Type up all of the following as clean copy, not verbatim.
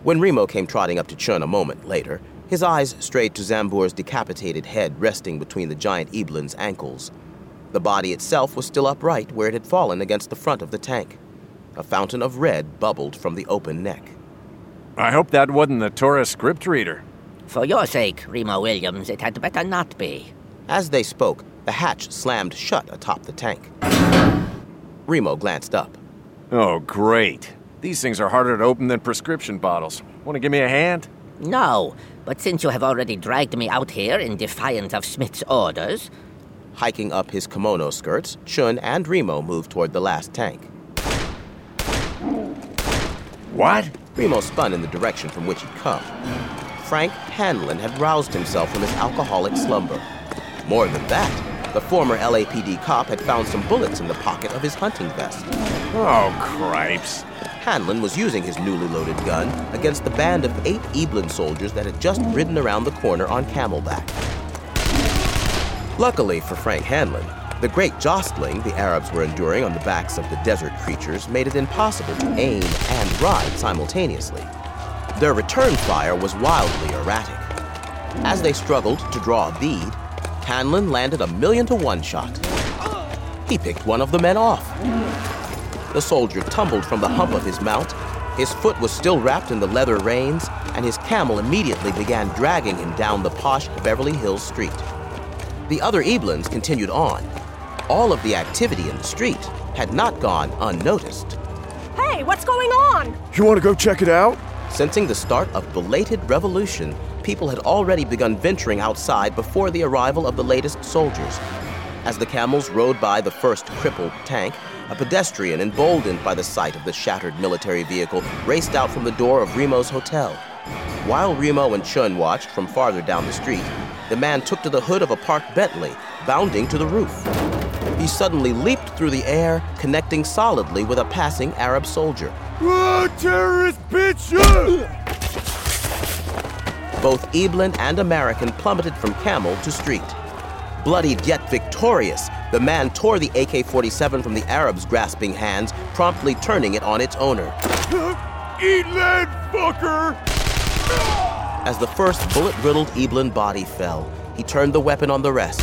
When Remo came trotting up to Chun a moment later, his eyes strayed to Zambur's decapitated head resting between the giant Eblin's ankles. The body itself was still upright where it had fallen against the front of the tank. A fountain of red bubbled from the open neck. I hope that wasn't the Torah script reader. For your sake, Remo Williams, it had better not be. As they spoke, the hatch slammed shut atop the tank. Remo glanced up. Oh, great. These things are harder to open than prescription bottles. Want to give me a hand? No, but since you have already dragged me out here in defiance of Smith's orders... Hiking up his kimono skirts, Chun and Remo moved toward the last tank. What? Remo spun in the direction from which he'd come. Frank Hanlon had roused himself from his alcoholic slumber. More than that, the former LAPD cop had found some bullets in the pocket of his hunting vest. Oh, cripes. Hanlon was using his newly loaded gun against the band of 8 Eblin soldiers that had just ridden around the corner on camelback. Luckily for Frank Hanlon, the great jostling the Arabs were enduring on the backs of the desert creatures made it impossible to aim and ride simultaneously. Their return fire was wildly erratic. As they struggled to draw a bead, Hanlon landed a 1,000,000-to-1 shot. He picked one of the men off. The soldier tumbled from the hump of his mount. His foot was still wrapped in the leather reins, and his camel immediately began dragging him down the posh Beverly Hills street. The other Eblins continued on. All of the activity in the street had not gone unnoticed. Hey, what's going on? You want to go check it out? Sensing the start of belated revolution, people had already begun venturing outside before the arrival of the latest soldiers. As the camels rode by the first crippled tank, a pedestrian, emboldened by the sight of the shattered military vehicle, raced out from the door of Remo's hotel. While Remo and Chun watched from farther down the street, the man took to the hood of a parked Bentley, bounding to the roof. He suddenly leaped through the air, connecting solidly with a passing Arab soldier. Terrorist bitch! Both Eblin and American plummeted from camel to street. Bloodied yet victorious, the man tore the AK-47 from the Arab's grasping hands, promptly turning it on its owner. Eat lead, fucker! As the first bullet-riddled Eblin body fell, he turned the weapon on the rest.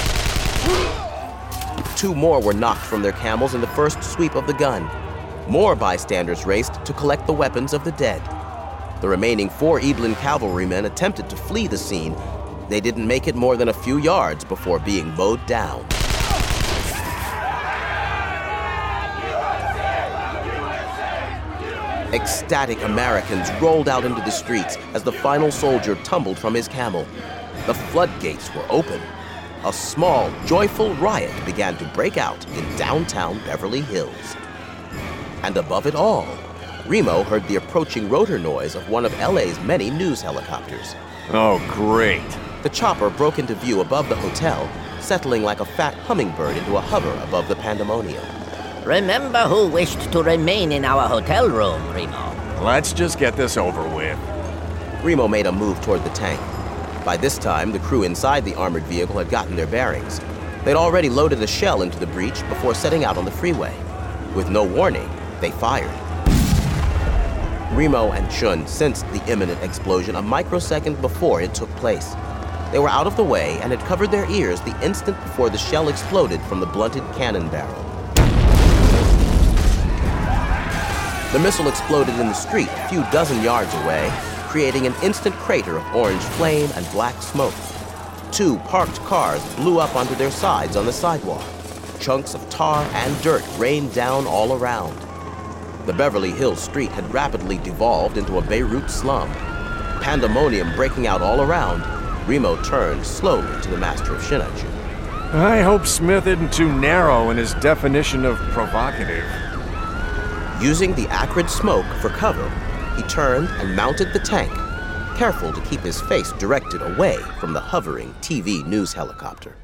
2 more were knocked from their camels in the first sweep of the gun. More bystanders raced to collect the weapons of the dead. The remaining 4 Eblin cavalrymen attempted to flee the scene. They didn't make it more than a few yards before being mowed down. Ecstatic Americans rolled out into the streets as the final soldier tumbled from his camel. The floodgates were open. A small, joyful riot began to break out in downtown Beverly Hills. And above it all, Remo heard the approaching rotor noise of one of LA's many news helicopters. Oh, great. The chopper broke into view above the hotel, settling like a fat hummingbird into a hover above the pandemonium. Remember who wished to remain in our hotel room, Remo. Let's just get this over with. Remo made a move toward the tank. By this time, the crew inside the armored vehicle had gotten their bearings. They'd already loaded a shell into the breech before setting out on the freeway. With no warning, they fired. Remo and Chun sensed the imminent explosion a microsecond before it took place. They were out of the way and had covered their ears the instant before the shell exploded from the blunted cannon barrel. The missile exploded in the street a few dozen yards away, creating an instant crater of orange flame and black smoke. 2 parked cars blew up onto their sides on the sidewalk. Chunks of tar and dirt rained down all around. The Beverly Hills street had rapidly devolved into a Beirut slum. Pandemonium breaking out all around, Remo turned slowly to the master of Shinaju. I hope Smith isn't too narrow in his definition of provocative. Using the acrid smoke for cover, he turned and mounted the tank, careful to keep his face directed away from the hovering TV news helicopter.